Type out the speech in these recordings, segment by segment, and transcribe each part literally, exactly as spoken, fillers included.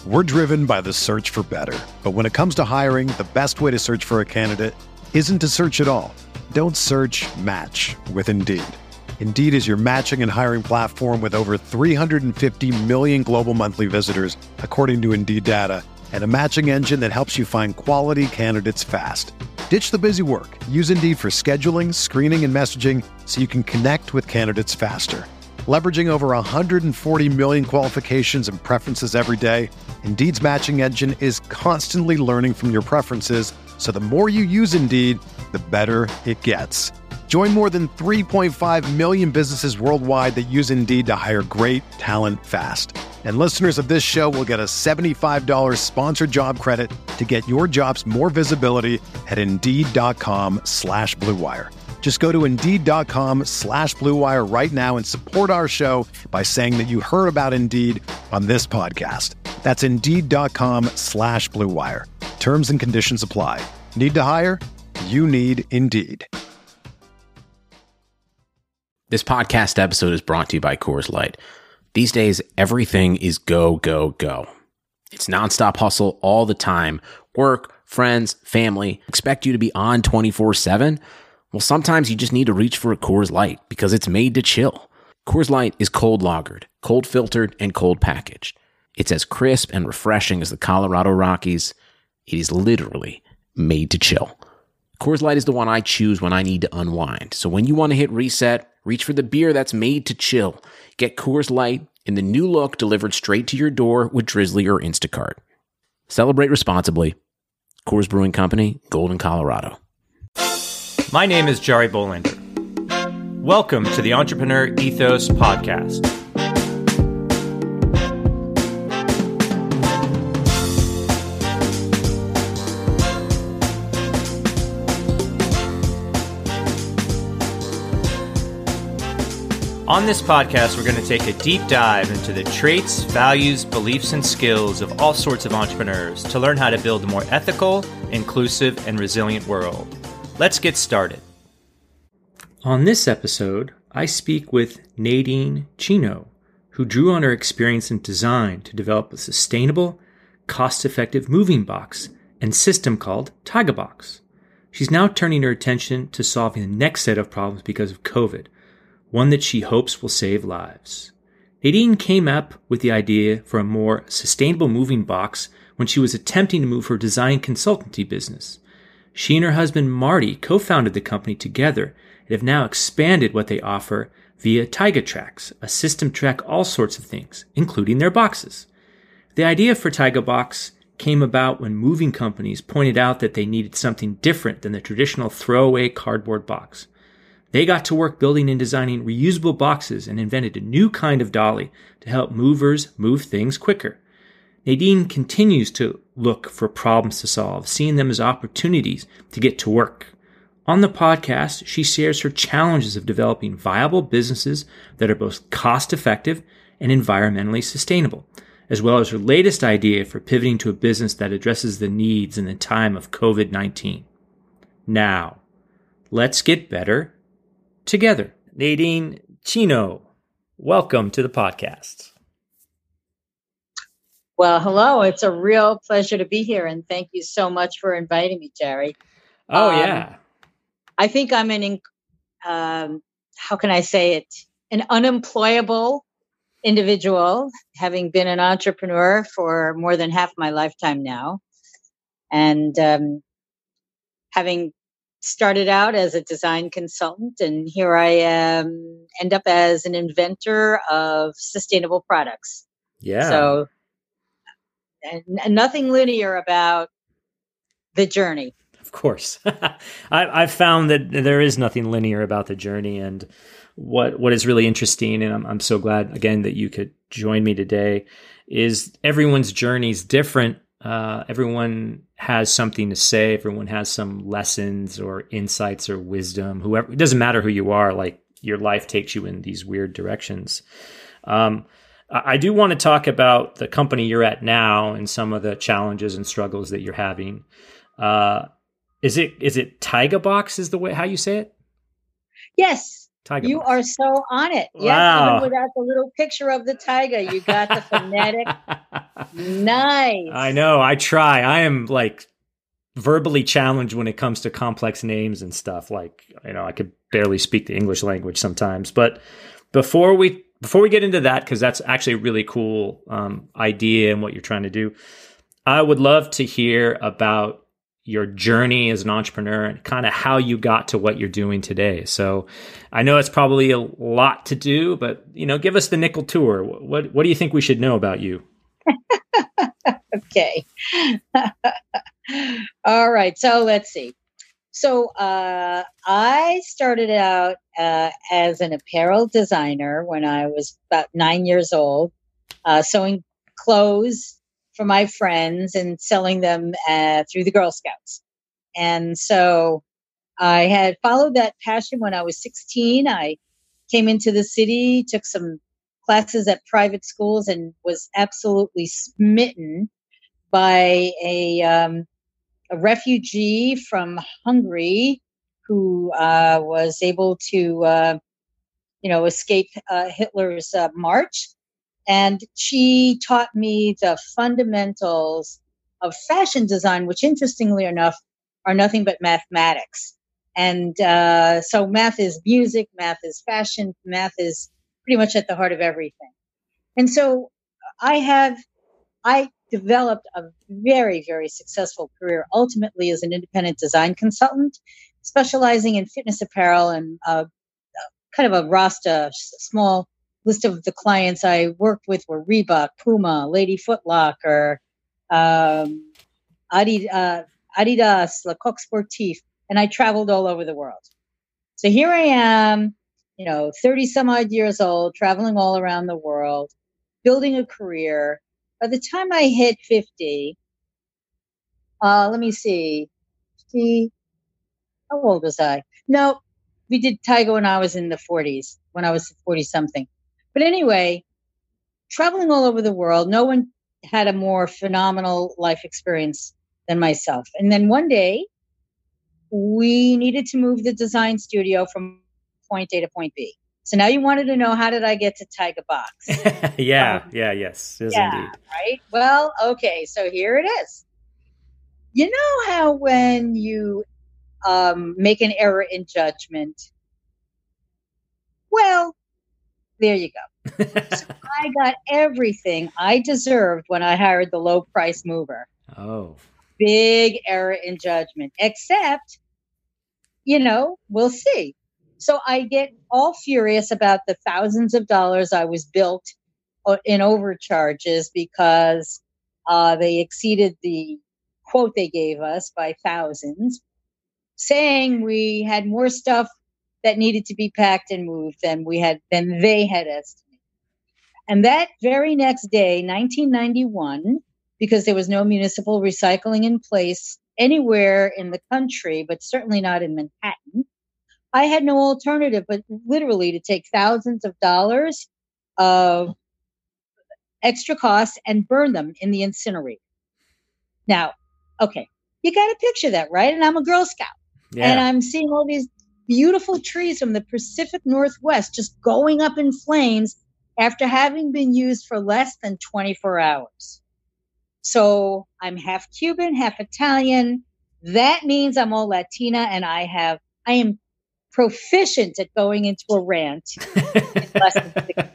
We're driven by the search for better. But when it comes to hiring, the best way to search for a candidate isn't to search at all. Don't search, match with Indeed. Indeed is your matching and hiring platform with over three hundred fifty million global monthly visitors, according to Indeed data, and a matching engine that helps you find quality candidates fast. Ditch the busy work. Use Indeed for scheduling, screening, and messaging so you can connect with candidates faster. Leveraging over one hundred forty million qualifications and preferences every day, Indeed's matching engine is constantly learning from your preferences, so the more you use Indeed, the better it gets. Join more than three point five million businesses worldwide that use Indeed to hire great talent fast. And listeners of this show will get a seventy-five dollars sponsored job credit to get your jobs more visibility at Indeed.com slash Blue Wire. Just go to Indeed.com slash Blue Wire right now and support our show by saying that you heard about Indeed on this podcast. That's Indeed.com slash Blue Wire. Terms and conditions apply. Need to hire? You need Indeed. This podcast episode is brought to you by Coors Light. These days, everything is go, go, go. It's nonstop hustle all the time. Work, friends, family expect you to be on twenty-four seven. Well, sometimes you just need to reach for a Coors Light because it's made to chill. Coors Light is cold lagered, cold filtered, and cold packaged. It's as crisp and refreshing as the Colorado Rockies. It is literally made to chill. Coors Light is the one I choose when I need to unwind. So when you want to hit reset, reach for the beer that's made to chill. Get Coors Light in the new look delivered straight to your door with Drizzly or Instacart. Celebrate responsibly. Coors Brewing Company, Golden, Colorado. My name is Jari Bolander. Welcome to the Entrepreneur Ethos Podcast. On this podcast, we're going to take a deep dive into the traits, values, beliefs, and skills of all sorts of entrepreneurs to learn how to build a more ethical, inclusive, and resilient world. Let's get started. On this episode, I speak with Nadine Chino, who drew on her experience in design to develop a sustainable, cost-effective moving box and system called TaigaBox. She's now turning her attention to solving the next set of problems because of COVID, one that she hopes will save lives. Nadine came up with the idea for a more sustainable moving box when she was attempting to move her design consultancy business. She and her husband Marty co-founded the company together and have now expanded what they offer via TaigaTrax, a system to track all sorts of things, including their boxes. The idea for TaigaBox came about when moving companies pointed out that they needed something different than the traditional throwaway cardboard box. They got to work building and designing reusable boxes and invented a new kind of dolly to help movers move things quicker. Nadine continues to look for problems to solve, seeing them as opportunities to get to work. On the podcast, she shares her challenges of developing viable businesses that are both cost-effective and environmentally sustainable, as well as her latest idea for pivoting to a business that addresses the needs in the time of covid nineteen. Now, let's get better together. Nadine Chino, welcome to the podcast. Well, hello. It's a real pleasure to be here, and thank you so much for inviting me, Jari. Oh, um, yeah. I think I'm an, um, how can I say it, an unemployable individual, having been an entrepreneur for more than half my lifetime now, and um, having started out as a design consultant, and here I am, end up as an inventor of sustainable products. Yeah. So, and nothing linear about the journey. Of course. I, I've found that there is nothing linear about the journey. And what what is really interesting, and I'm, I'm so glad, again, that you could join me today, is everyone's journey is different. Uh, everyone has something to say. Everyone has some lessons or insights or wisdom. Whoever, it doesn't matter who you are, like your life takes you in these weird directions. Um, I do want to talk about the company you're at now and some of the challenges and struggles that you're having. Uh, is it is it TaigaBox is the way how you say it? Yes, TaigaBox. You are so on it. Wow. Yes, even without the little picture of the tiger, you got the phonetic. Nice. I know. I try. I am like verbally challenged when it comes to complex names and stuff. Like, you know, I could barely speak the English language sometimes. But before we before we get into that, because that's actually a really cool um, idea and what you're trying to do, I would love to hear about your journey as an entrepreneur and kind of how you got to what you're doing today. So I know it's probably a lot to do, but, you know, give us the nickel tour. What what do you think we should know about you? Okay. All right. So let's see. So uh, I started out uh, as an apparel designer when I was about nine years old, uh, sewing clothes for my friends and selling them uh, through the Girl Scouts. And so I had followed that passion when I was sixteen. I came into the city, took some classes at private schools, and was absolutely smitten by a, um, a refugee from Hungary who uh, was able to, uh, you know, escape uh, Hitler's uh, march. And she taught me the fundamentals of fashion design, which interestingly enough are nothing but mathematics. And uh, so math is music, math is fashion, math is pretty much at the heart of everything. And so I have, I developed a very, very successful career, ultimately as an independent design consultant, specializing in fitness apparel and uh, kind of a roster, small list of the clients I worked with were Reebok, Puma, Lady Foot Locker, um, Adidas, uh, Adidas, Le Coq Sportif, and I traveled all over the world. So here I am, you know, thirty some odd years old, traveling all around the world, building a career. By the time I hit fifty, uh, let me see, fifty, how old was I? No, we did Tiger when I was in the forties, when I was forty something. But anyway, traveling all over the world, no one had a more phenomenal life experience than myself. And then one day, we needed to move the design studio from point A to point B. So now you wanted to know, how did I get to Tiger Box? yeah, um, yeah, yes, yes yeah, indeed. Right? Well, okay, so here it is. You know how when you um, make an error in judgment, well, there you go. So I got everything I deserved when I hired the low price mover. Oh. Big error in judgment, except, you know, we'll see. So I get all furious about the thousands of dollars I was billed in overcharges because uh, they exceeded the quote they gave us by thousands, saying we had more stuff that needed to be packed and moved than we had than they had estimated. And that very next day, nineteen ninety-one, because there was no municipal recycling in place anywhere in the country, but certainly not in Manhattan, I had no alternative but literally to take thousands of dollars of extra costs and burn them in the incinerator. Now, okay, you got to picture that, right? And I'm a Girl Scout. Yeah. And I'm seeing all these beautiful trees from the Pacific Northwest just going up in flames after having been used for less than twenty-four hours. So I'm half Cuban, half Italian. That means I'm all Latina, and I have, I am proficient at going into a rant in less than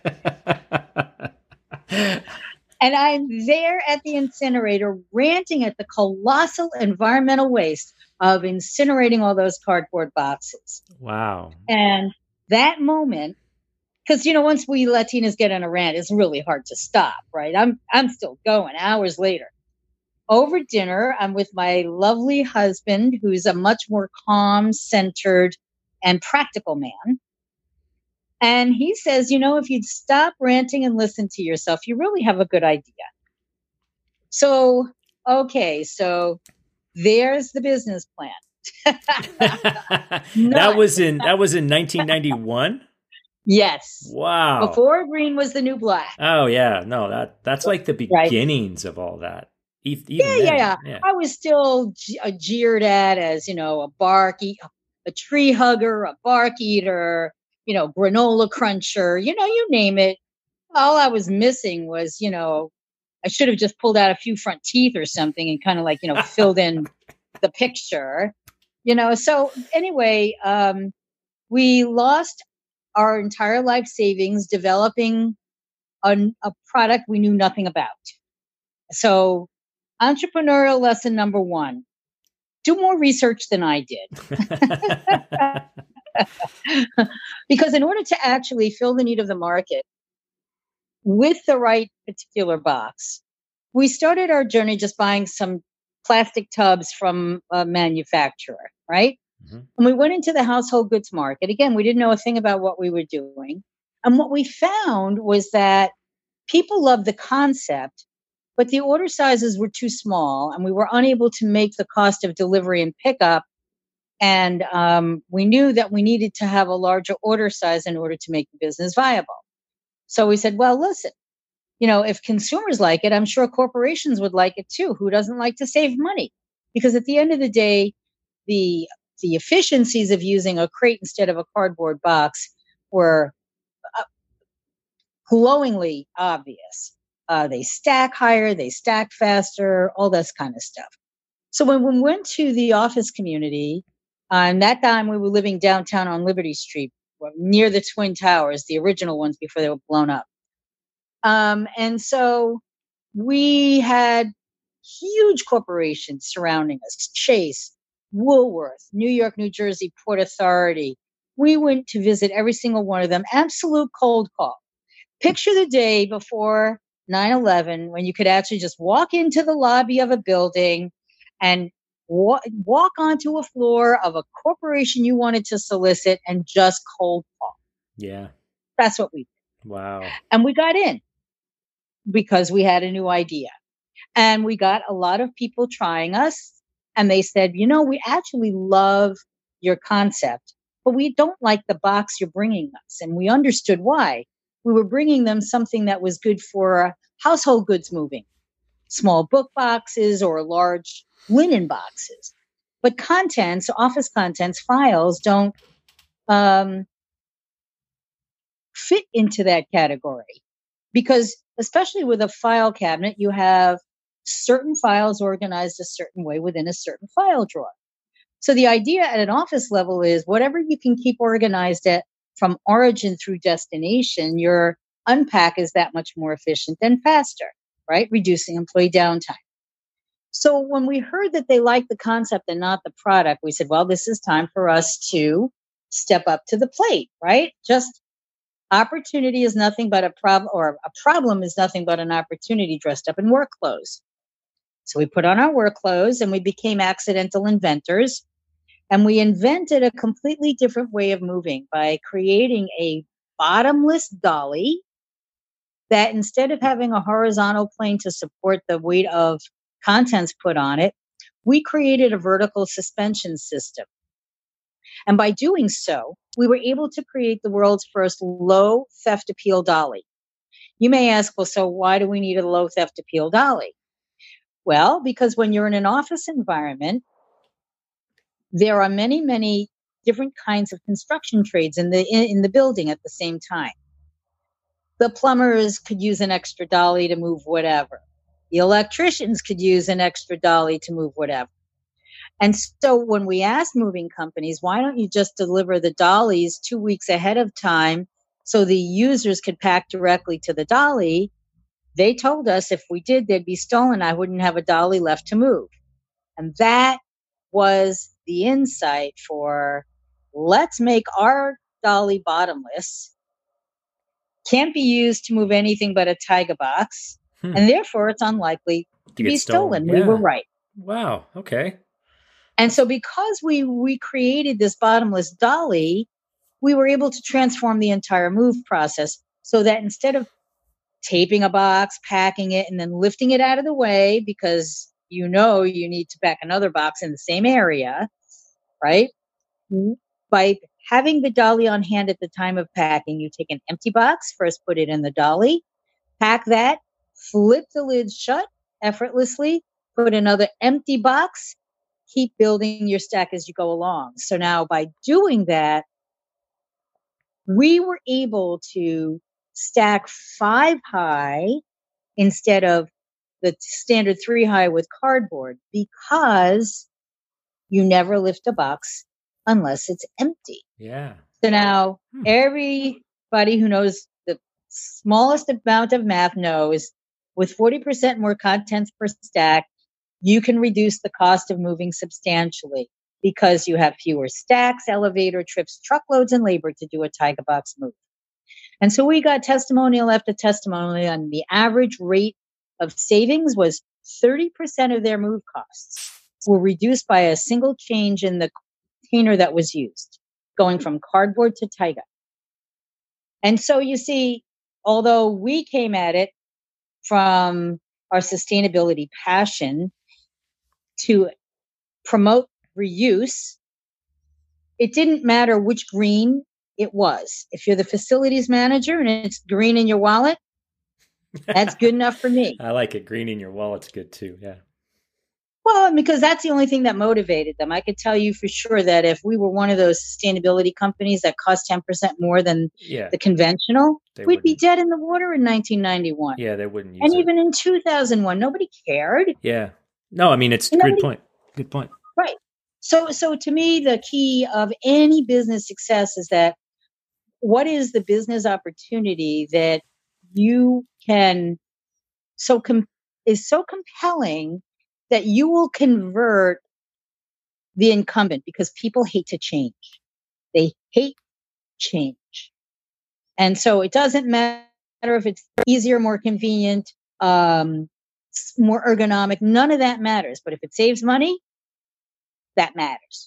six. And I'm there at the incinerator ranting at the colossal environmental waste of incinerating all those cardboard boxes. Wow. And that moment, because, you know, once we Latinas get on a rant, it's really hard to stop, right? I'm I'm still going hours later. Over dinner, I'm with my lovely husband, who's a much more calm, centered, and practical man. And he says, you know, if you'd stop ranting and listen to yourself, you really have a good idea. So, okay, so there's the business plan. that was in that was in nineteen ninety-one? Yes. Wow. Before green was the new black. Oh yeah, no, that that's like the beginnings right. of all that. Even yeah, then, yeah, yeah. I was still je- uh, jeered at as, you know, a bark, e- a tree hugger, a bark eater, you know, granola cruncher, you know, you name it. All I was missing was, you know, I should have just pulled out a few front teeth or something and kind of like, you know, filled in the picture, you know. So anyway, um, we lost our entire life savings developing a, a product we knew nothing about. So entrepreneurial lesson number one, do more research than I did. Because in order to actually fill the need of the market with the right particular box, we started our journey just buying some plastic tubs from a manufacturer, right? Mm-hmm. And we went into the household goods market. Again, we didn't know a thing about what we were doing. And what we found was that people loved the concept, but the order sizes were too small, and we were unable to make the cost of delivery and pickup. And um, we knew that we needed to have a larger order size in order to make the business viable. So we said, well, listen, you know, if consumers like it, I'm sure corporations would like it too. Who doesn't like to save money? Because at the end of the day, the the efficiencies of using a crate instead of a cardboard box were uh, glowingly obvious. Uh, they stack higher, they stack faster, all this kind of stuff. So when we went to the office community, um, that time we were living downtown on Liberty Street, near the Twin Towers, the original ones before they were blown up. Um, and so we had huge corporations surrounding us, Chase, Woolworth, New York, New Jersey Port Authority. We went to visit every single one of them. Absolute cold call. Picture the day before nine eleven when you could actually just walk into the lobby of a building and wa- walk onto a floor of a corporation you wanted to solicit and just cold call. Yeah. That's what we did. Wow. And we got in because we had a new idea. And we got a lot of people trying us. And they said, you know, we actually love your concept, but we don't like the box you're bringing us. And we understood why. We were bringing them something that was good for household goods moving, small book boxes or large linen boxes. But contents, office contents, files don't um, fit into that category. Because especially with a file cabinet, you have certain files organized a certain way within a certain file drawer. So the idea at an office level is whatever you can keep organized at from origin through destination, your unpack is that much more efficient and faster, right? Reducing employee downtime. So when we heard that they liked the concept and not the product, we said, well, this is time for us to step up to the plate, right? Just opportunity is nothing but a problem, or a problem is nothing but an opportunity dressed up in work clothes. So we put on our work clothes and we became accidental inventors. And we invented a completely different way of moving by creating a bottomless dolly that instead of having a horizontal plane to support the weight of contents put on it, we created a vertical suspension system. And by doing so, we were able to create the world's first low theft appeal dolly. You may ask, well, so why do we need a low theft appeal dolly? Well, because when you're in an office environment, there are many, many different kinds of construction trades in the in, in the building at the same time. The plumbers could use an extra dolly to move whatever. The electricians could use an extra dolly to move whatever. And so when we asked moving companies, why don't you just deliver the dollies two weeks ahead of time so the users could pack directly to the dolly? They told us if we did, they'd be stolen. I wouldn't have a dolly left to move. And that was the insight for let's make our dolly bottomless, can't be used to move anything but a Tyga box, hmm. and therefore it's unlikely to, to be stolen. stolen. Yeah. We were right. Wow. Okay. And so because we recreated this bottomless dolly, we were able to transform the entire move process so that instead of taping a box, packing it, and then lifting it out of the way because you know you need to pack another box in the same area, right? By having the dolly on hand at the time of packing, you take an empty box, first put it in the dolly, pack that, flip the lid shut effortlessly, put another empty box, keep building your stack as you go along. So now by doing that, we were able to stack five high instead of the standard three high with cardboard because you never lift a box unless it's empty. Yeah. So now Hmm. everybody who knows the smallest amount of math knows with forty percent more contents per stack, you can reduce the cost of moving substantially because you have fewer stacks, elevator trips, truckloads, and labor to do a Tiger Box move. And so we got testimonial after testimonial, and the average rate of savings was thirty percent of their move costs were reduced by a single change in the container that was used, going from cardboard to Tiger. And so you see, although we came at it from our sustainability passion to promote reuse, it didn't matter which green it was. If you're the facilities manager and it's green in your wallet, that's good enough for me. I like it. Green in your wallet's good too. Yeah. Well, because that's the only thing that motivated them. I could tell you for sure that if we were one of those sustainability companies that cost ten percent more than yeah. the conventional, They we'd be wouldn't. dead in the water in nineteen ninety-one. Yeah, they wouldn't use and it. even in two thousand one, nobody cared. Yeah. No, I mean, it's a Nobody, good point. Good point. Right. So, so to me, the key of any business success is that what is the business opportunity that you can so com- is so compelling that you will convert the incumbent, because people hate to change. They hate change. And so it doesn't matter if it's easier, more convenient, um, more ergonomic. None of that matters. But if it saves money, that matters.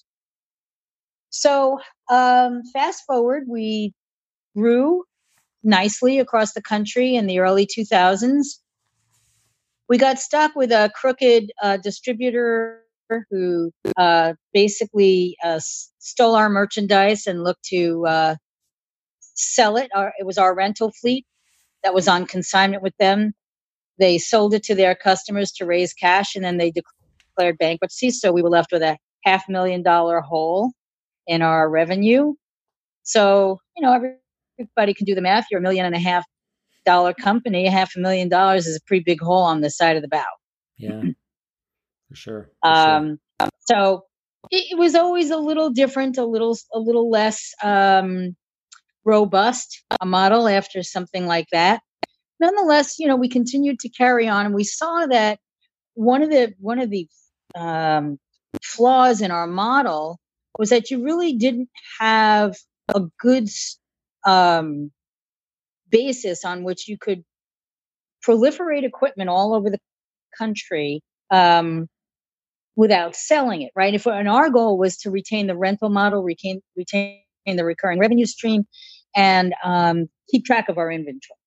So um, fast forward, we grew nicely across the country in the early two thousands. We got stuck with a crooked uh, distributor who uh, basically uh, stole our merchandise and looked to uh, sell it. Our, it was our rental fleet that was on consignment with them. They sold it to their customers to raise cash, and then they declared bankruptcy. So we were left with a half million dollar hole in our revenue. So, you know, everybody can do the math. You're a million and a half dollar company. A half a million dollars is a pretty big hole on the side of the bow. Yeah, for sure. For um, sure. So it, it was always a little different, a little, a little less um, robust a model after something like that. Nonetheless, you know, we continued to carry on, and we saw that one of the one of the um, flaws in our model was that you really didn't have a good um, basis on which you could proliferate equipment all over the country um, without selling it, right? If and our goal was to retain the rental model, retain retain the recurring revenue stream, and um, keep track of our inventory.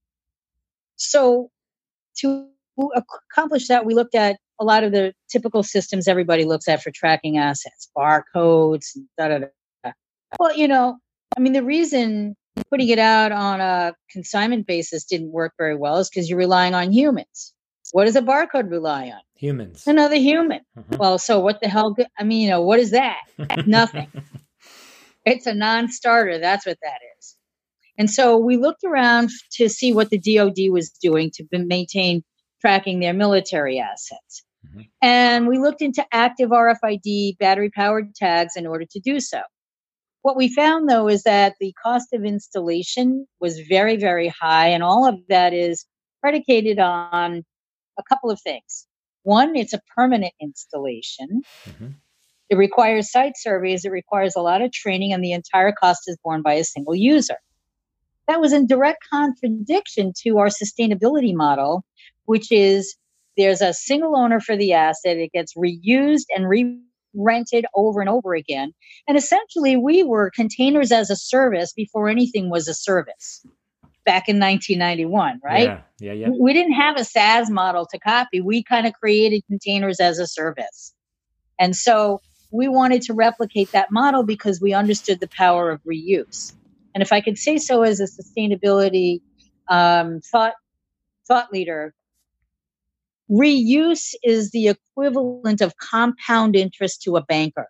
So to accomplish that, we looked at a lot of the typical systems everybody looks at for tracking assets, barcodes, da da da. Well, you know, I mean, the reason putting it out on a consignment basis didn't work very well is because you're relying on humans. What does a barcode rely on? Humans. Another human. Uh-huh. Well, so what the hell? Go- I mean, you know, what is that? Nothing. It's a non-starter. That's what that is. And so we looked around to see what the D O D was doing to maintain tracking their military assets. Mm-hmm. And we looked into active R F I D battery-powered tags in order to do so. What we found, though, is that the cost of installation was very, very high. And all of that is predicated on a couple of things. One, it's a permanent installation. Mm-hmm. It requires site surveys. It requires a lot of training, and the entire cost is borne by a single user. That was in direct contradiction to our sustainability model, which is there's a single owner for the asset. It gets reused and re-rented over and over again. And essentially, we were containers as a service before anything was a service back in nineteen ninety-one, right? Yeah, yeah, yeah. We didn't have a SaaS model to copy. We kind of created containers as a service. And so we wanted to replicate that model because we understood the power of reuse. And if I could say so as a sustainability um, thought thought leader, reuse is the equivalent of compound interest to a banker.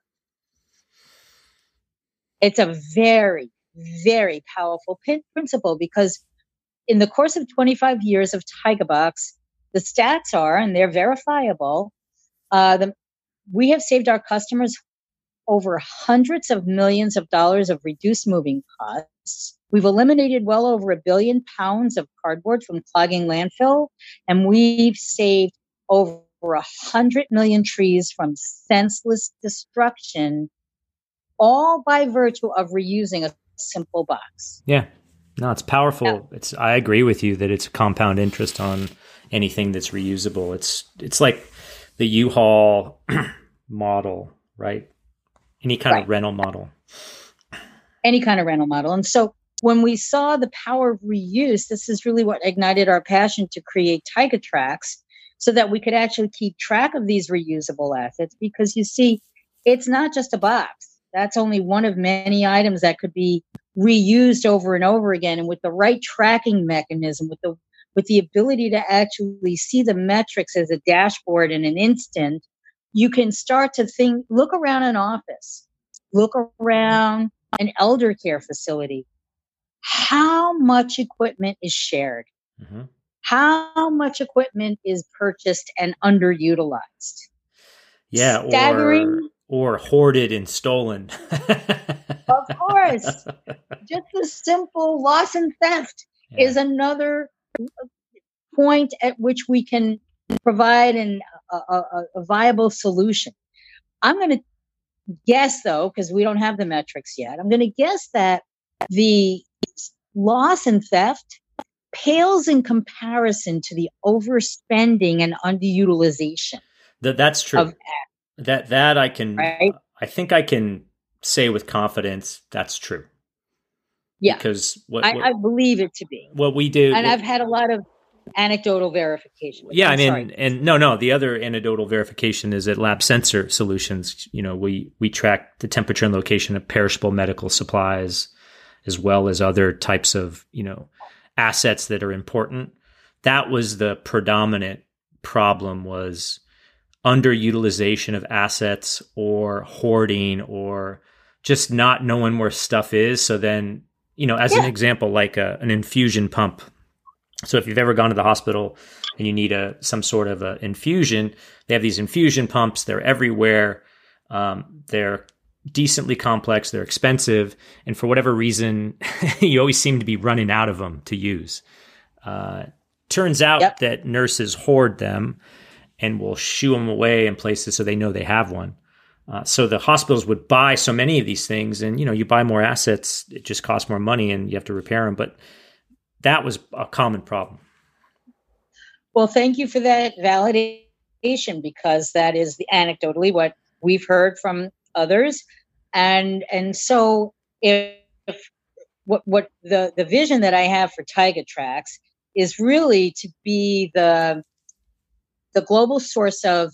It's a very, very powerful pin- principle because in the course of twenty-five years of Tiger Box, the stats are, and they're verifiable, uh, the, we have saved our customers over hundreds of millions of dollars of reduced moving costs. We've eliminated well over a billion pounds of cardboard from clogging landfill, and we've saved over a hundred million trees from senseless destruction, all by virtue of reusing a simple box. Yeah. No, it's powerful. Yeah. It's, I agree with you that it's compound interest on anything that's reusable. It's, it's like the U-Haul model, right? Any kind Right. of rental model. Any kind of rental model. And so when we saw the power of reuse, this is really what ignited our passion to create TygaTrax, so that we could actually keep track of these reusable assets. Because you see, it's not just a box. That's only one of many items that could be reused over and over again. And with the right tracking mechanism, with the with the ability to actually see the metrics as a dashboard in an instant, you can start to think, look around an office, look around an elder care facility. How much equipment is shared? Mm-hmm. How much equipment is purchased and underutilized? Yeah. Staggering. Or, or hoarded and stolen. Of course. Just the simple loss and theft Yeah. is another point at which we can provide an, a, a, a viable solution. I'm going to guess, though, because we don't have the metrics yet, I'm going to guess that the loss and theft pales in comparison to the overspending and underutilization. That that's true. Of, that that I can. right? I think I can say with confidence that's true. Yeah, because what, I, what, I believe it to be. What we do, and what, I've had a lot of anecdotal verification. Yeah, I'm I mean, sorry. and no, no. The other anecdotal verification is at Lab Sensor Solutions. You know, we we track the temperature and location of perishable medical supplies, as well as other types of, you know, assets that are important. That was the predominant problem, was underutilization of assets or hoarding or just not knowing where stuff is. So then, you know, as Yeah. an example, like a, an infusion pump. So if you've ever gone to the hospital and you need a some sort of a infusion, they have these infusion pumps. They're everywhere. Um, they're decently complex. They're expensive. And for whatever reason, you always seem to be running out of them to use. Uh, turns out Yep. that nurses hoard them and will shoo them away in places so they know they have one. Uh, so the hospitals would buy so many of these things, and, you know, you buy more assets, it just costs more money and you have to repair them. But that was a common problem. Well, thank you for that validation, because that is the anecdotally what we've heard from others. And and so if, if what what the, the vision that I have for TygaTrax is really to be the the global source of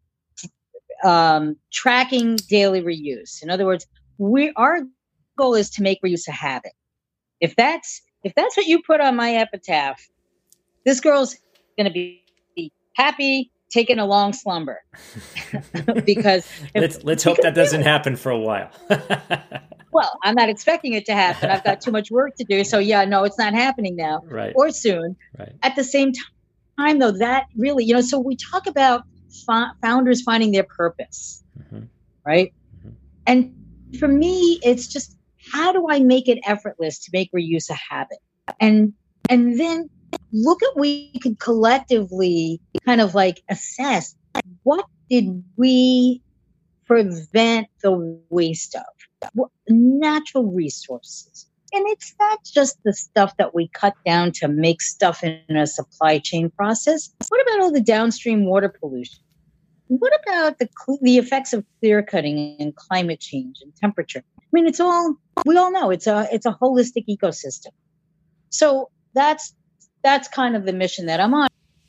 um, tracking daily reuse. In other words, we our goal is to make reuse a habit. If that's if that's what you put on my epitaph, this girl's going to be happy taking a long slumber. Because if, let's let's hope that doesn't happen for a while. Well, I'm not expecting it to happen. I've got too much work to do. So yeah, no, it's not happening now Right. or soon. Right. At the same time, though, that really, you know, so we talk about fo- founders finding their purpose, Mm-hmm. right? Mhm. And for me, it's just, how do I make it effortless to make reuse a habit? And and then look at we could collectively kind of like assess, what did we prevent the waste of? What, natural resources. And it's not just the stuff that we cut down to make stuff in a supply chain process. What about all the downstream water pollution? What about the cl- the effects of clear cutting and climate change and temperature? I mean, it's all, we all know it's a it's a holistic ecosystem. So that's that's kind of the mission that I'm on.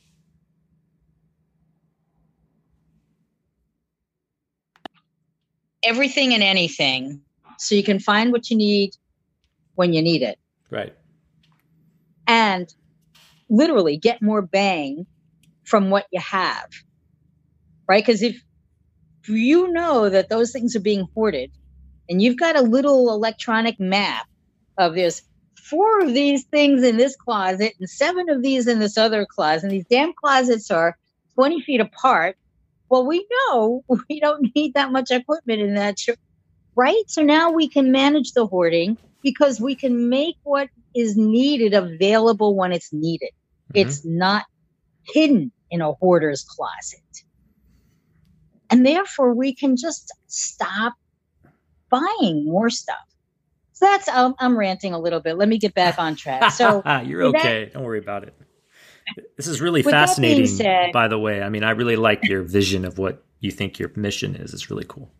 Everything and anything, so you can find what you need when you need it, Right. and literally get more bang from what you have, right? Because if you know that those things are being hoarded, and you've got a little electronic map of there's four of these things in this closet and seven of these in this other closet. And these damn closets are twenty feet apart. Well, we know we don't need that much equipment in that, right? So now we can manage the hoarding because we can make what is needed available when it's needed. Mm-hmm. It's not hidden in a hoarder's closet. And therefore, we can just stop buying more stuff. So that's, um, I'm ranting a little bit. Let me get back on track. So you're okay. That, don't worry about it. This is really fascinating, said, by the way. I mean, I really like your vision of what you think your mission is. It's really cool.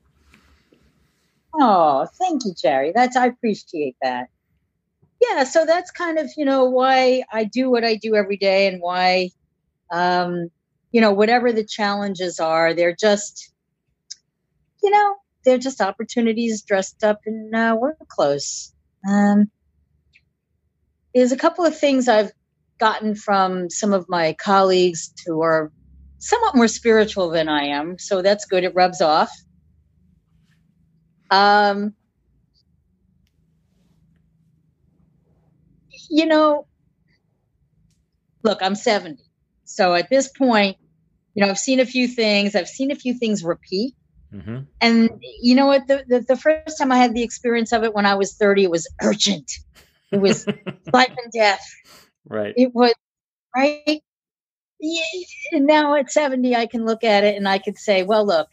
Oh, thank you, Jerry. That's, I appreciate that. Yeah. So that's kind of, you know, why I do what I do every day and why, um, you know, whatever the challenges are, they're just, you know, they're just opportunities dressed up in uh, work clothes. Um, there's a couple of things I've gotten from some of my colleagues who are somewhat more spiritual than I am. So that's good. It rubs off. Um, you know, look, I'm seventy. So at this point, you know, I've seen a few things. I've seen a few things repeat. Mm-hmm. And you know what? The, the the first time I had the experience of it when I was thirty, it was urgent. It was life and death. Right. It was, right? Yeah. And now at seventy, I can look at it and I could say, well, look,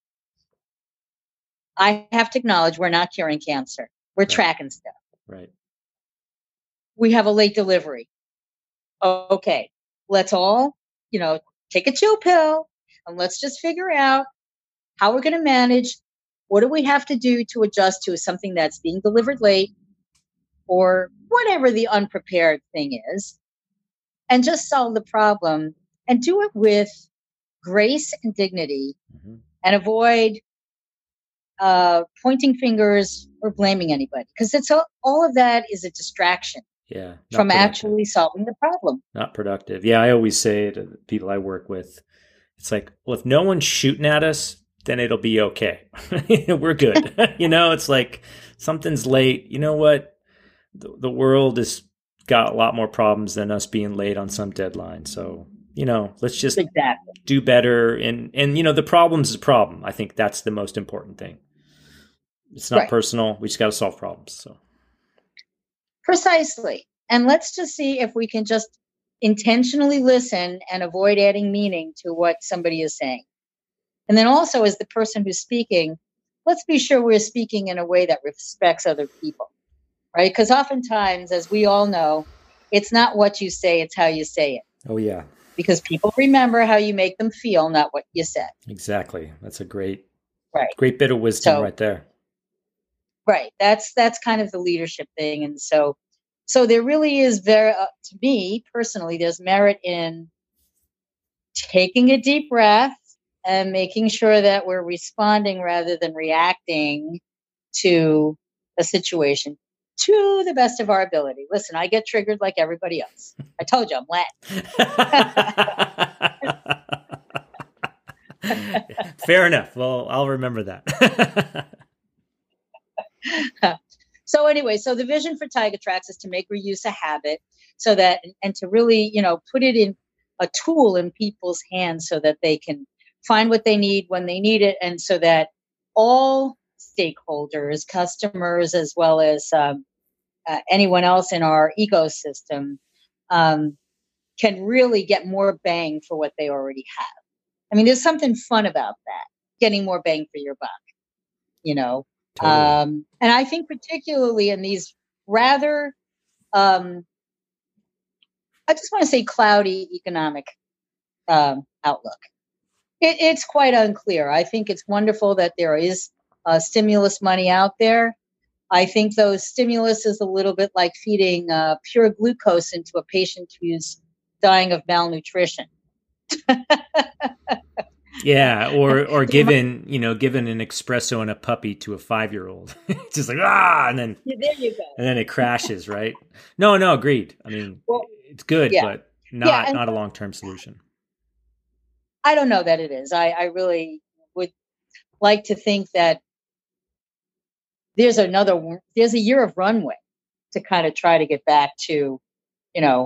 I have to acknowledge we're not curing cancer. We're right. tracking stuff. Right. We have a late delivery. Okay. Let's all, you know, take a chill pill and let's just figure out how we're going to manage. What do we have to do to adjust to something that's being delivered late or whatever the unprepared thing is, and just solve the problem and do it with grace and dignity mm-hmm. and avoid uh, pointing fingers or blaming anybody, because it's all, all of that is a distraction. Yeah, from productive. Actually solving the problem. Not productive. Yeah, I always say to the people I work with, it's like, well, if no one's shooting at us, then it'll be okay. We're good. You know, it's like something's late. You know what? The, the world has got a lot more problems than us being late on some deadline. So, you know, let's just exactly. do better. And, and, you know, the problem's a problem. I think that's the most important thing. It's not right. personal. We just got to solve problems. So. Precisely. And let's just see if we can just intentionally listen and avoid adding meaning to what somebody is saying. And then also, as the person who's speaking, let's be sure we're speaking in a way that respects other people, right? Because oftentimes, as we all know, it's not what you say, it's how you say it. Oh, yeah. Because people remember how you make them feel, not what you said. Exactly. That's a great, right. great bit of wisdom so, right there. Right. That's that's kind of the leadership thing. And so, so there really is very, uh, to me personally, there's merit in taking a deep breath and making sure that we're responding rather than reacting to a situation to the best of our ability. Listen, I get triggered like everybody else. I told you I'm Latin. Fair enough. Well, I'll remember that. So anyway, so the vision for Tiger Tracks is to make reuse a habit so that, and to really, you know, put it in a tool in people's hands so that they can find what they need when they need it. And so that all stakeholders, customers, as well as um, uh, anyone else in our ecosystem um, can really get more bang for what they already have. I mean, there's something fun about that, getting more bang for your buck, you know. Totally. Um, and I think particularly in these rather, um, I just want to say cloudy economic um, outlook. It, it's quite unclear. I think it's wonderful that there is uh, stimulus money out there. I think though stimulus is a little bit like feeding uh, pure glucose into a patient who's dying of malnutrition. Yeah, or or given, you know, given an espresso and a puppy to a five-year-old. It's just like, ah, and then yeah, there you go. And then it crashes, right? No, no, agreed. I mean, well, it's good, yeah. but not yeah, not a long-term solution. I don't know that it is. I, I really would like to think that there's another, there's a year of runway to kind of try to get back to, you know,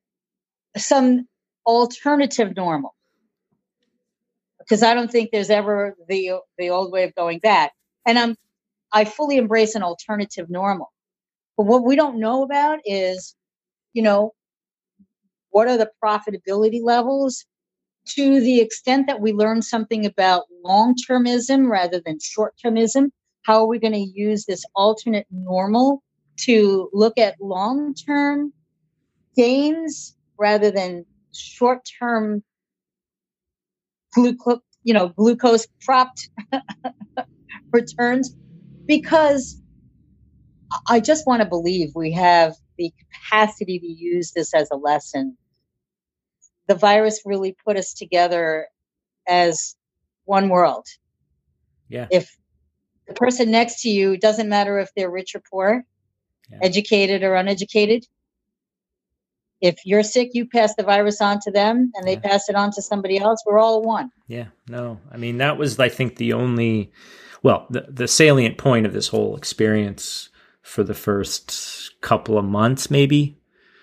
some alternative normal. Because I don't think there's ever the the old way of going back. And I'm I fully embrace an alternative normal. But what we don't know about is, you know, what are the profitability levels? To the extent that we learn something about long-termism rather than short-termism, how are we going to use this alternate normal to look at long-term gains rather than short-term glucose, you know, glucose propped returns? Because I just want to believe we have the capacity to use this as a lesson. The virus really put us together as one world. Yeah. If the person next to you, doesn't matter if they're rich or poor, yeah. educated or uneducated, if you're sick, you pass the virus on to them and they yeah. pass it on to somebody else. We're all one. Yeah, no, I mean, that was, I think, the only, well, the, the salient point of this whole experience for the first couple of months, maybe.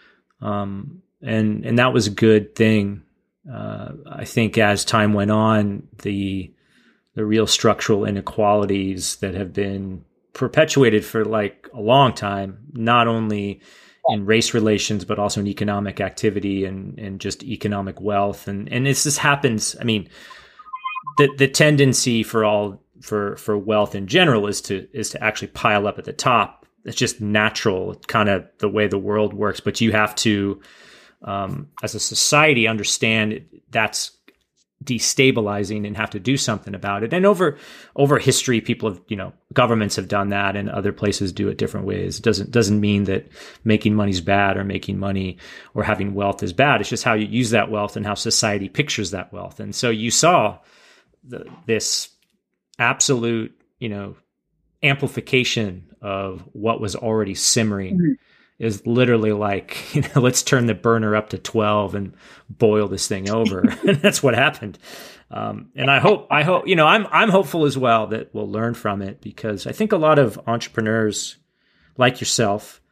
Um, and, and that was a good thing. Uh, I think as time went on, the, the real structural inequalities that have been perpetuated for like a long time, not only in race relations, but also in economic activity and, and just economic wealth. And, and it's, this happens. I mean, the, the tendency for all, for, for wealth in general is to, is to actually pile up at the top. It's just natural, kind of the way the world works, but you have to, um, as a society, understand that's destabilizing and have to do something about it. And over, over history, people have, you know, governments have done that and other places do it different ways. It doesn't, doesn't mean that making money is bad or making money or having wealth is bad. It's just how you use that wealth and how society pictures that wealth. And so you saw the, this absolute, you know, amplification of what was already simmering. Mm-hmm. Is literally like, you know, let's turn the burner up to twelve and boil this thing over. And that's what happened. Um, and I hope, I hope, you know, I'm, I'm hopeful as well that we'll learn from it, because I think a lot of entrepreneurs like yourself,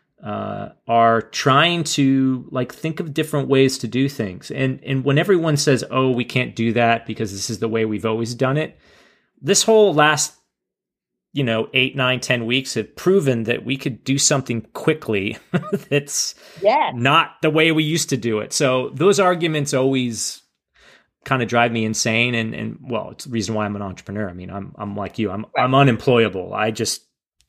uh, are trying to like think of different ways to do things. And, and when everyone says, oh, we can't do that because this is the way we've always done it, this whole last, you know, eight, nine, ten weeks had proven that we could do something quickly that's yes. not the way we used to do it. So those arguments always kind of drive me insane. And, and well, it's the reason why I'm an entrepreneur. I mean, I'm, I'm like you, I'm, right. I'm unemployable. I just,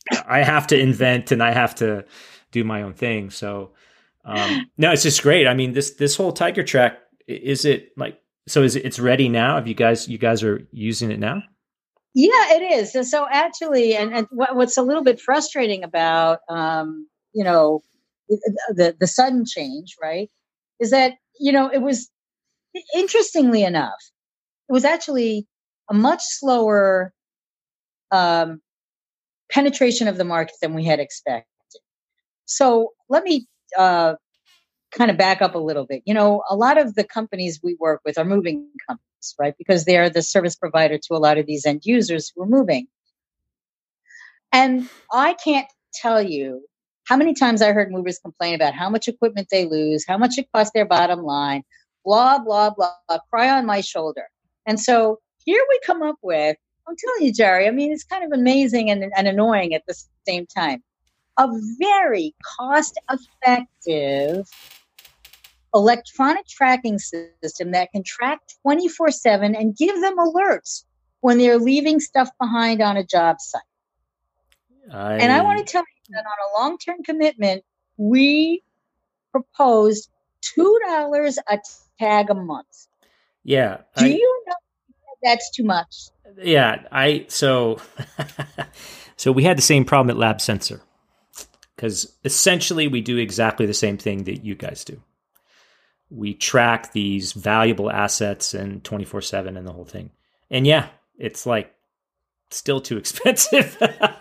I have to invent and I have to do my own thing. So, um, no, it's just great. I mean, this, this whole Tiger Track, is it like, so is it, it's ready now? Have you guys, you guys are using it now? Yeah, it is. And so actually, and, and what, what's a little bit frustrating about, um, you know, the, the sudden change, right, is that, you know, it was, interestingly enough, it was actually a much slower um, penetration of the market than we had expected. So let me uh, kind of back up a little bit. You know, a lot of the companies we work with are moving companies, right? Because they're the service provider to a lot of these end users who are moving. And I can't tell you how many times I heard movers complain about how much equipment they lose, how much it costs their bottom line, blah, blah, blah, blah, cry on my shoulder. And so here we come up with, I'm telling you, Jerry, I mean, it's kind of amazing and, and annoying at the same time, a very cost-effective electronic tracking system that can track twenty-four seven and give them alerts when they're leaving stuff behind on a job site. I... And I want to tell you that on a long-term commitment, we proposed two dollars a tag a month. Yeah. Do I... you know that's too much? Yeah. I, so, so we had the same problem at Lab Sensor, because essentially we do exactly the same thing that you guys do. We track these valuable assets and twenty-four seven and the whole thing. And yeah, it's like still too expensive.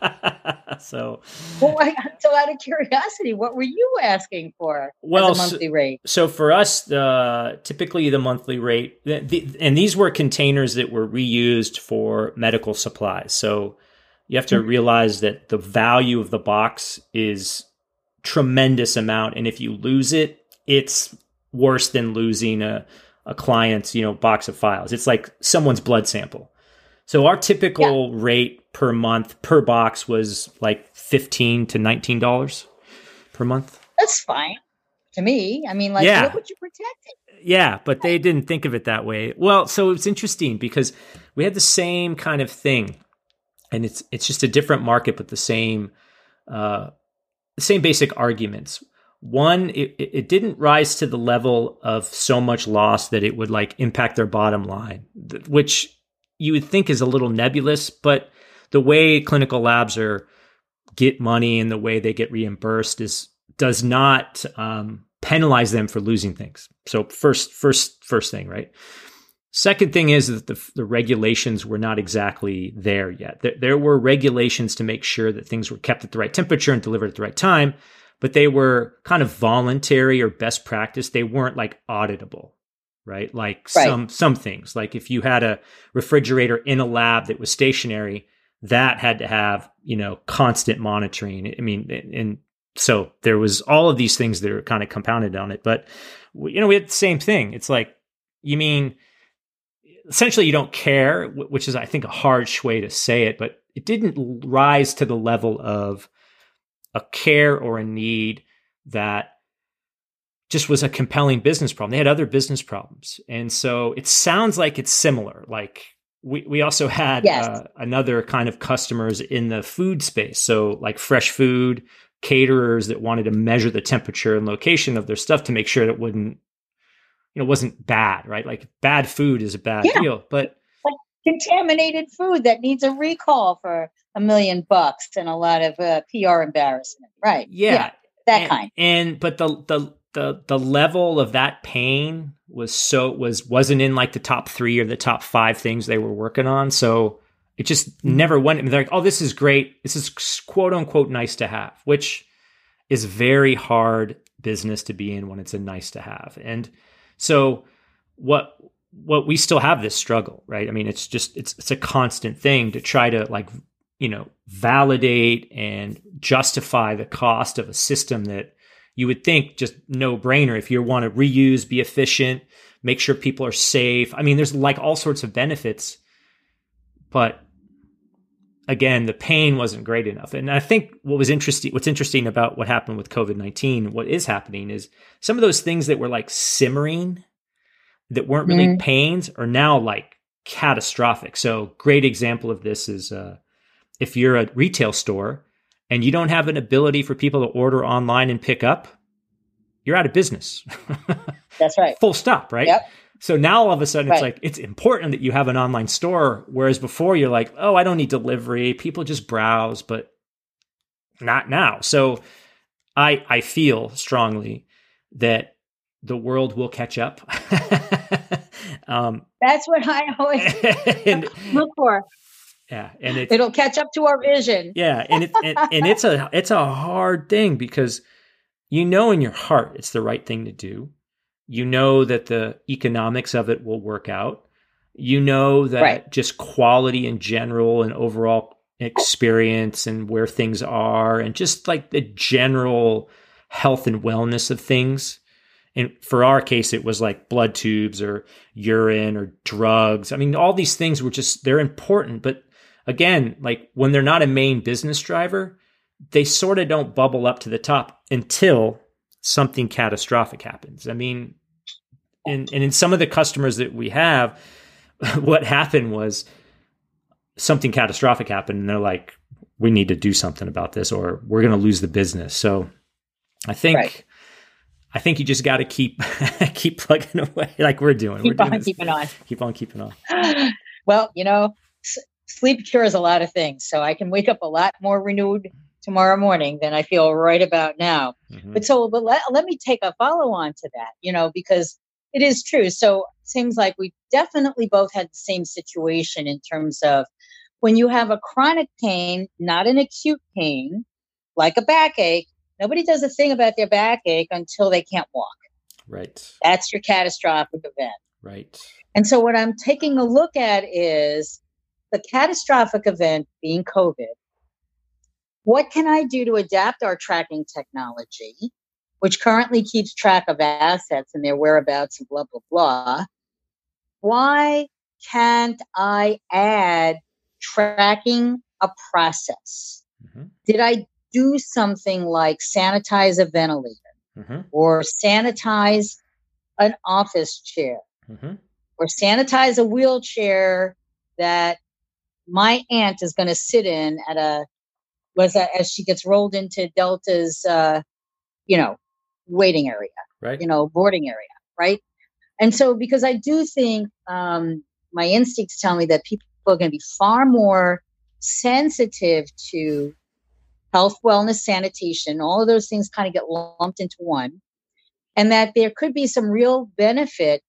so, well, I, so out of curiosity, what were you asking for well, as a monthly rate? So, so for us, uh, typically the monthly rate, the, the, and these were containers that were reused for medical supplies. So you have to mm-hmm. realize that the value of the box is tremendous amount. And if you lose it, it's worse than losing a, a client's, you know, box of files. It's like someone's blood sample. So our typical yeah. rate per month per box was like fifteen to nineteen dollars per month. That's fine to me. I mean, like, yeah. look what you're protecting. Yeah, but they didn't think of it that way. Well, so it's interesting because we had the same kind of thing, and it's it's just a different market, but the same uh, the same basic arguments. One, it, it didn't rise to the level of so much loss that it would like impact their bottom line, which you would think is a little nebulous, but the way clinical labs are get money and the way they get reimbursed is does not um, penalize them for losing things. So first, first, first thing, right? Second thing is that the, the regulations were not exactly there yet. There, there were regulations to make sure that things were kept at the right temperature and delivered at the right time, but they were kind of voluntary or best practice. They weren't like auditable, right? Like right. some some things, like if you had a refrigerator in a lab that was stationary, that had to have, you know, constant monitoring. I mean, and so there was all of these things that are kind of compounded on it. But, you know, we had the same thing. It's like, you mean, essentially you don't care, which is, I think, a harsh way to say it, but it didn't rise to the level of a care or a need that just was a compelling business problem. They had other business problems. And so it sounds like it's similar. Like we, we also had yes. uh, another kind of customers in the food space. So like fresh food, caterers that wanted to measure the temperature and location of their stuff to make sure that it wouldn't, you know, wasn't bad, right? Like bad food is a bad yeah. deal, but like contaminated food that needs a recall for a million bucks and a lot of uh, P R embarrassment, right? Yeah, yeah that and, kind. And but the the the the level of that pain was so was wasn't in like the top three or the top five things they were working on, so. It just never went. I mean, they're like, oh, this is great. This is quote unquote nice to have, which is very hard business to be in when it's a nice to have. And so what, what we still have this struggle, right? I mean, it's just, it's, it's a constant thing to try to like, you know, validate and justify the cost of a system that you would think just no brainer. If you want to reuse, be efficient, make sure people are safe. I mean, there's like all sorts of benefits. But again, the pain wasn't great enough. And I think what was interesting, what's interesting about what happened with COVID nineteen, what is happening is some of those things that were like simmering, that weren't really mm-hmm. pains, are now like catastrophic. So great example of this is uh, if you're a retail store and you don't have an ability for people to order online and pick up, you're out of business. That's right. Full stop, right? Yep. So now all of a sudden right. it's like, it's important that you have an online store. Whereas before you're like, oh, I don't need delivery. People just browse, but not now. So I, I feel strongly that the world will catch up. um, That's what I always and, look for. Yeah. And it, it'll catch up to our vision. Yeah. And it, and, and it's a, it's a hard thing because you know, in your heart, it's the right thing to do. You know that the economics of it will work out. You know that right. just quality in general and overall experience and where things are and just like the general health and wellness of things. And for our case, it was like blood tubes or urine or drugs. I mean, all these things were just, they're important. But again, like when they're not a main business driver, they sort of don't bubble up to the top until something catastrophic happens. I mean, and, and in some of the customers that we have, what happened was something catastrophic happened and they're like, we need to do something about this or we're going to lose the business. So I think, right. I think you just got to keep, keep plugging away like we're doing. Keep we're on doing keeping on. Keep on keeping on. Well, you know, s- sleep cures a lot of things. So I can wake up a lot more renewed tomorrow morning than I feel right about now. Mm-hmm. But so, but let, let me take a follow on to that, you know, because it is true. So it seems like we definitely both had the same situation in terms of when you have a chronic pain, not an acute pain, like a backache, nobody does a thing about their backache until they can't walk. Right. That's your catastrophic event. Right. And so what I'm taking a look at is the catastrophic event being COVID what can I do to adapt our tracking technology, which currently keeps track of assets and their whereabouts and blah, blah, blah. Why can't I add tracking a process? Mm-hmm. Did I do something like sanitize a ventilator mm-hmm. or sanitize an office chair mm-hmm. or sanitize a wheelchair that my aunt is going to sit in at a, was that as she gets rolled into Delta's, uh, you know, waiting area, right? You know, boarding area, right? And so, because I do think um, my instincts tell me that people are going to be far more sensitive to health, wellness, sanitation, all of those things kind of get lumped into one, and that there could be some real benefit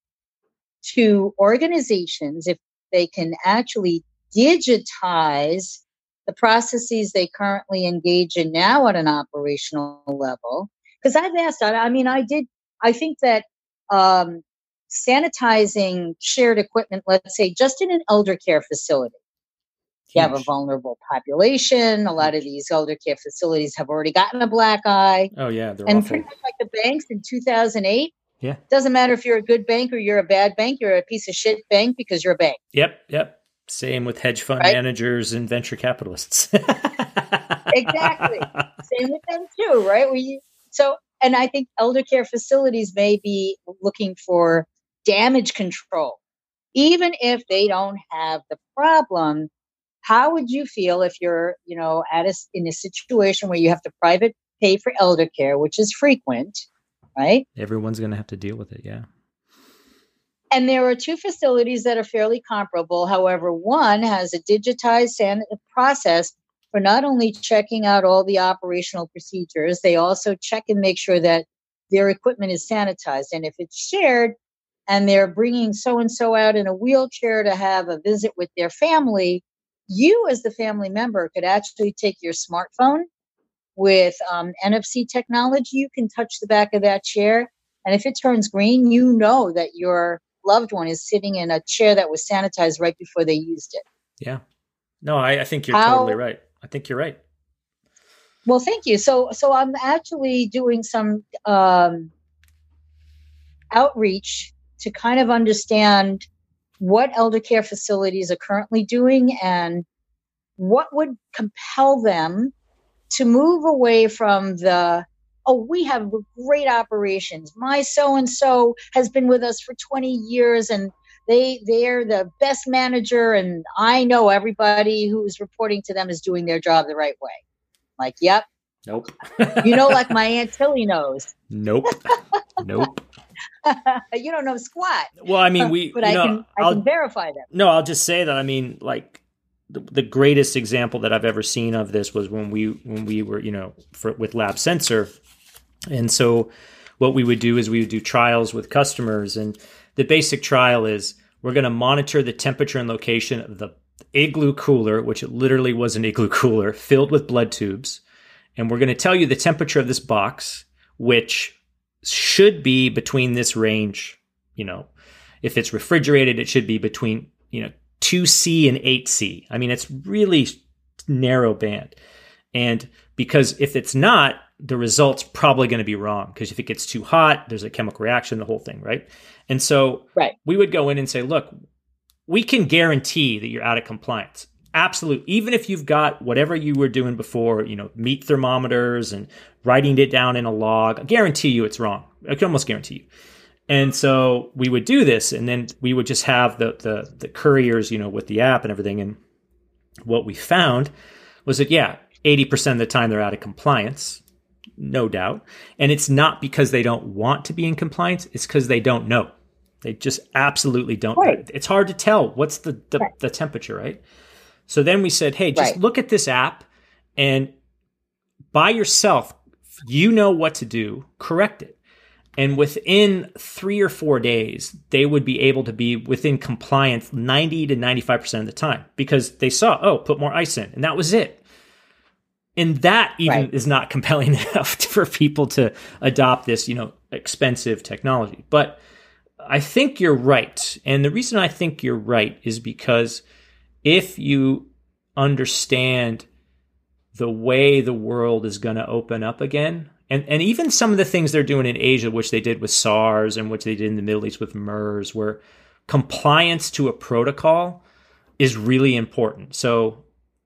to organizations if they can actually digitize the processes they currently engage in now at an operational level. Because I've asked, I mean, I did, I think that um, sanitizing shared equipment, let's say just in an elder care facility, you have a vulnerable population. A lot of these elder care facilities have already gotten a black eye. Oh, yeah. They're and awful. Pretty much like the banks in two thousand eight. Yeah. Doesn't matter if you're a good bank or you're a bad bank. You're a piece of shit bank because you're a bank. Yep. Yep. Same with hedge fund right? managers and venture capitalists. Exactly. Same with them too, right? We so, and I think elder care facilities may be looking for damage control, even if they don't have the problem. How would you feel if you're, you know, at a, in a situation where you have to private pay for elder care, which is frequent, right? Everyone's going to have to deal with it. Yeah. And there are two facilities that are fairly comparable. However, one has a digitized san- process for not only checking out all the operational procedures, they also check and make sure that their equipment is sanitized. And if it's shared and they're bringing so-and-so out in a wheelchair to have a visit with their family, you as the family member could actually take your smartphone with um, N F C technology. You can touch the back of that chair. And if it turns green, you know that your loved one is sitting in a chair that was sanitized right before they used it. Yeah. No, I, I think you're How, totally right. I think you're right. Well, thank you. So, so I'm actually doing some um, outreach to kind of understand what elder care facilities are currently doing and what would compel them to move away from the, oh, we have great operations. My so-and-so has been with us for twenty years and they, they're the best manager and I know everybody who's reporting to them is doing their job the right way. Like, yep. Nope. You know, like my Aunt Tilly knows. Nope. Nope. You don't know squat. Well, I mean, we, but you I know, can, I I'll, can verify them. No, I'll just say that. I mean, like the, the greatest example that I've ever seen of this was when we, when we were, you know, for, with Lab Sensor. And so what we would do is we would do trials with customers. And the basic trial is we're going to monitor the temperature and location of the igloo cooler, which it literally was an igloo cooler filled with blood tubes. And we're going to tell you the temperature of this box, which should be between this range. You know, if it's refrigerated, it should be between, you know, two C and eight C. I mean, it's really narrow band. And because if it's not, the result's probably going to be wrong. Because if it gets too hot, there's a chemical reaction, the whole thing, right? And so right. we would go in and say, look, we can guarantee that you're out of compliance. Absolutely. Even if you've got whatever you were doing before, you know, meat thermometers and writing it down in a log, I guarantee you it's wrong. I can almost guarantee you. And so we would do this, and then we would just have the the the couriers, you know, with the app and everything. And what we found was that, yeah, eighty percent of the time they're out of compliance, no doubt. And it's not because they don't want to be in compliance. It's because they don't know. They just absolutely don't. Right. It's hard to tell what's the, the, right. the temperature, right? So then we said, hey, just right. look at this app and by yourself, you know what to do, correct it. And within three or four days, they would be able to be within compliance ninety to ninety-five percent of the time because they saw, oh, put more ice in. And that was it. And that even right. is not compelling enough for people to adopt this, you know, expensive technology. But I think you're right. And the reason I think you're right is because if you understand the way the world is going to open up again, and and even some of the things they're doing in Asia, which they did with SARS and which they did in the Middle East with MERS, where compliance to a protocol is really important. So,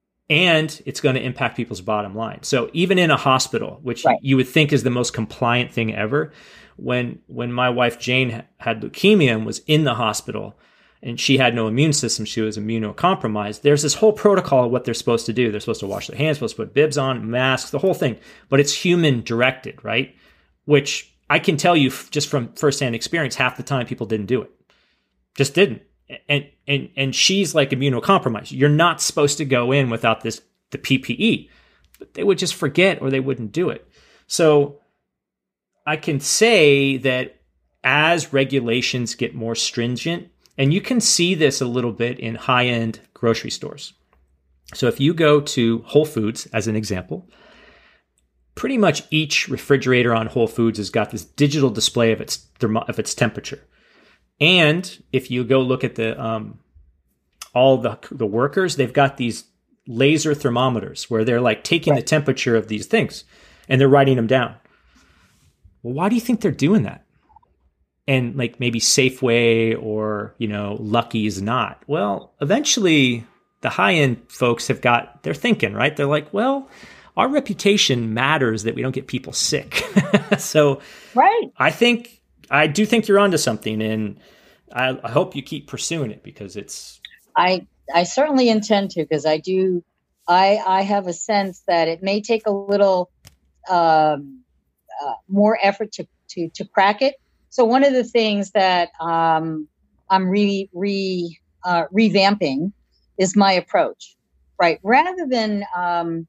and it's going to impact people's bottom line. So even in a hospital, which right. you would think is the most compliant thing ever, when when my wife Jane had leukemia and was in the hospital, and she had no immune system, she was immunocompromised, there's this whole protocol of what they're supposed to do. They're supposed to wash their hands, supposed to put bibs on, masks, the whole thing. But it's human directed, right? Which I can tell you just from firsthand experience, half the time people didn't do it. Just didn't. And and and she's like immunocompromised. You're not supposed to go in without this the P P E. But they would just forget or they wouldn't do it. So I can say that as regulations get more stringent, and you can see this a little bit in high-end grocery stores. So if you go to Whole Foods, as an example, pretty much each refrigerator on Whole Foods has got this digital display of its thermo- of its temperature. And if you go look at the um, all the the workers, they've got these laser thermometers where they're like taking right. the temperature of these things and they're writing them down. Well, why do you think they're doing that? And like maybe Safeway or, you know, Lucky is not. Well, eventually the high-end folks have got, they're thinking, right? They're like, well, our reputation matters that we don't get people sick. So right. I think, I do think you're onto something, and I, I hope you keep pursuing it because it's. I, I certainly intend to, because I do, I, I have a sense that it may take a little um, uh, more effort to, to, to crack it. So one of the things that um, I'm re, re uh, revamping is my approach, right? Rather than um,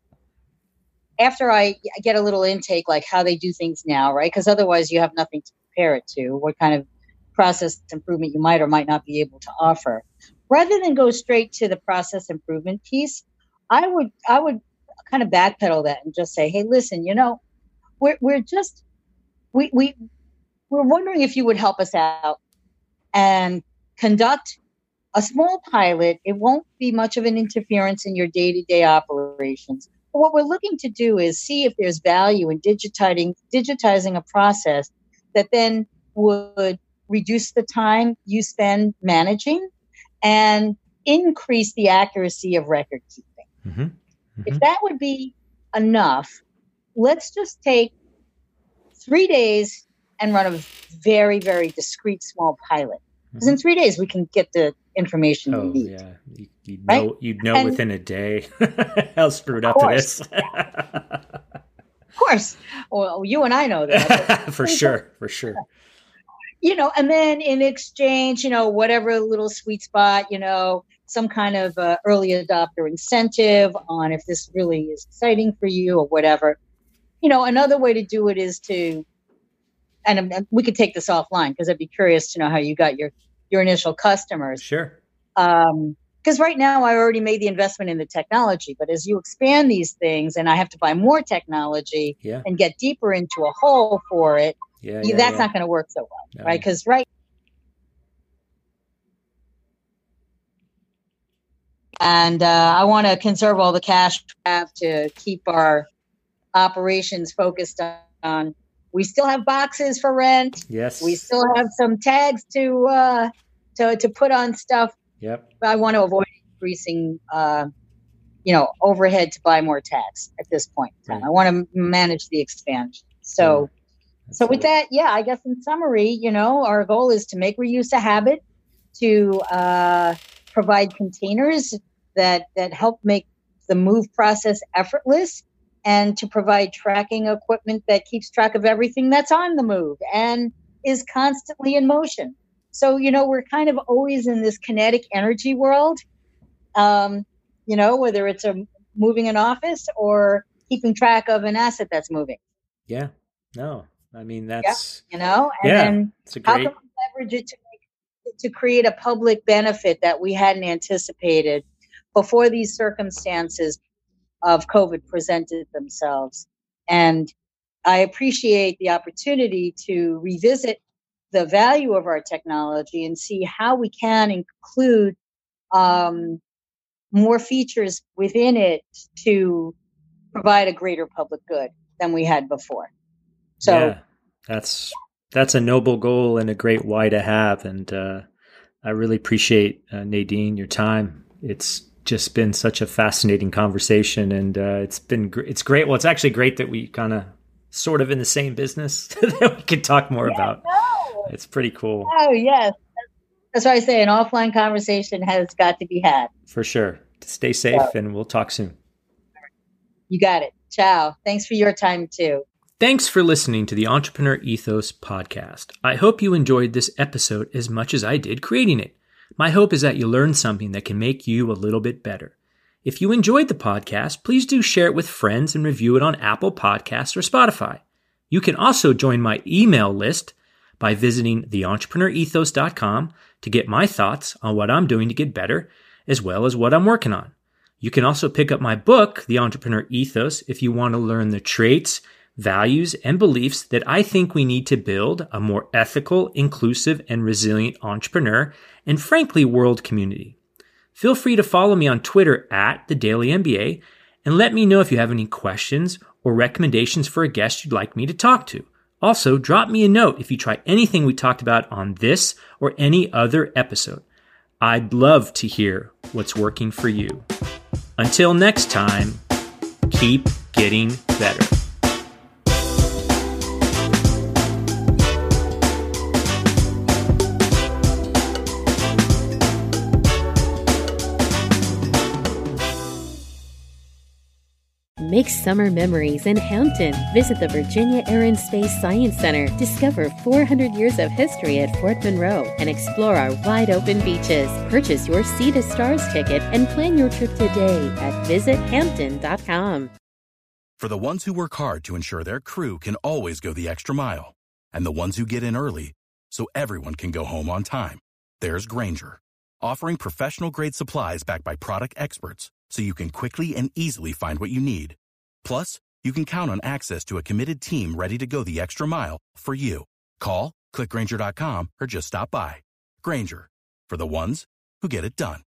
after I get a little intake, like how they do things now, right? Because otherwise you have nothing to compare it to, what kind of process improvement you might or might not be able to offer. Rather than go straight to the process improvement piece, I would I would kind of backpedal that and just say, hey, listen, you know, we're we're just we we. We're wondering if you would help us out and conduct a small pilot. It won't be much of an interference in your day-to-day operations. But what we're looking to do is see if there's value in digitizing, digitizing a process that then would reduce the time you spend managing and increase the accuracy of record keeping. Mm-hmm. Mm-hmm. If that would be enough, let's just take three days and run a very, very discrete small pilot. Because mm-hmm. in three days, we can get the information oh, we need. yeah. You, you'd know, right? you'd know and within a day how screwed up it is. Of course. Well, you and I know that. For sure. For sure. You know, and then in exchange, you know, whatever little sweet spot, you know, some kind of uh, early adopter incentive on if this really is exciting for you or whatever. You know, another way to do it is to, and um, we could take this offline because I'd be curious to know how you got your, your initial customers. Sure. Um, because right now I already made the investment in the technology, but as you expand these things and I have to buy more technology yeah. and get deeper into a hole for it, yeah, yeah, yeah, that's yeah. not going to work so well, no. right? Because right. And uh, I want to conserve all the cash we have to keep our operations focused on, on. We still have boxes for rent. Yes. We still have some tags to uh, to to put on stuff. Yep. I want to avoid increasing, uh, you know, overhead to buy more tags at this point in time. Right. I want to manage the expansion. So, yeah. so with that, yeah, I guess in summary, you know, our goal is to make reuse a habit, to uh, provide containers that that help make the move process effortless, and to provide tracking equipment that keeps track of everything that's on the move and is constantly in motion. So, you know, we're kind of always in this kinetic energy world, um, you know, whether it's a moving an office or keeping track of an asset that's moving. Yeah. No, I mean, that's, yeah, you know, and yeah, then it's a great... how can we leverage it to, make, to create a public benefit that we hadn't anticipated before these circumstances of COVID presented themselves. And I appreciate the opportunity to revisit the value of our technology and see how we can include um, more features within it to provide a greater public good than we had before. So yeah, that's that's a noble goal and a great why to have. And uh, I really appreciate, uh, Nadine, your time. It's just been such a fascinating conversation, and uh, it's been gr- it's great. Well, it's actually great that we kind of sort of in the same business that we could talk more yeah, about. No. It's pretty cool. Oh, yes. That's why I say an offline conversation has got to be had. For sure. Stay safe, so, and we'll talk soon. You got it. Ciao. Thanks for your time, too. Thanks for listening to the Entrepreneur Ethos podcast. I hope you enjoyed this episode as much as I did creating it. My hope is that you learned something that can make you a little bit better. If you enjoyed the podcast, please do share it with friends and review it on Apple Podcasts or Spotify. You can also join my email list by visiting the entrepreneur ethos dot com to get my thoughts on what I'm doing to get better, as well as what I'm working on. You can also pick up my book, The Entrepreneur Ethos, if you want to learn the traits, values, and beliefs that I think we need to build a more ethical, inclusive, and resilient entrepreneur and, frankly, world community. Feel free to follow me on Twitter at The Daily M B A and let me know if you have any questions or recommendations for a guest you'd like me to talk to. Also, drop me a note if you try anything we talked about on this or any other episode. I'd love to hear what's working for you. Until next time, keep getting better. Make summer memories in Hampton. Visit the Virginia Air and Space Science Center. Discover four hundred years of history at Fort Monroe and explore our wide-open beaches. Purchase your Sea to Stars ticket and plan your trip today at visit hampton dot com. For the ones who work hard to ensure their crew can always go the extra mile, and the ones who get in early so everyone can go home on time, there's Grainger, offering professional-grade supplies backed by product experts so you can quickly and easily find what you need. Plus, you can count on access to a committed team ready to go the extra mile for you. Call, click Grainger dot com, or just stop by. Grainger, for the ones who get it done.